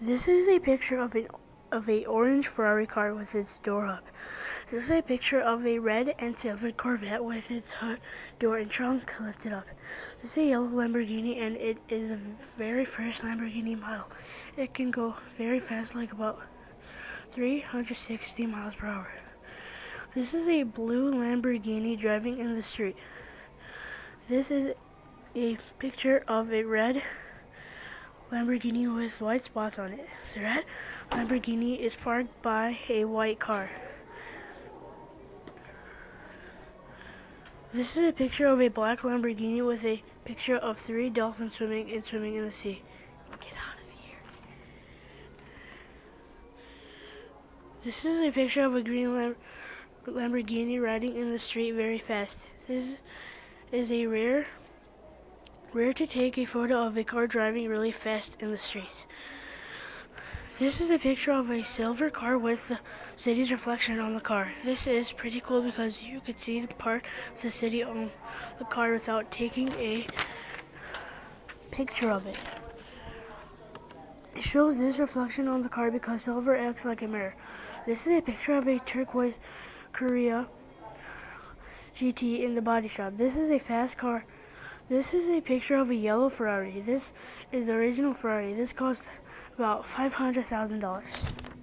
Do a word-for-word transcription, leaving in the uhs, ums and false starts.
This is a picture of an of a orange Ferrari car with its door up. This is a picture of a red and silver Corvette with its hood, door, and trunk lifted up. This is a yellow Lamborghini, and it is the very first Lamborghini model. It can go very fast, like about three hundred sixty miles per hour. This is a blue Lamborghini driving in the street. This is a picture of a red Lamborghini with white spots on it. The red Lamborghini is parked by a white car. This is a picture of a black Lamborghini with a picture of three dolphins swimming and swimming in the sea. Get out of here. This is a picture of a green Lam Lamborghini riding in the street very fast. This is a rare Rare to take a photo of a car driving really fast in the streets. This is a picture of a silver car with the city's reflection on the car. This is pretty cool because you could see the part of the city on the car without taking a picture of it. It shows this reflection on the car because silver acts like a mirror. This is a picture of a turquoise Carrera G T in the body shop. This is a fast car. This is a picture of a yellow Ferrari. This is the original Ferrari. This cost about five hundred thousand dollars.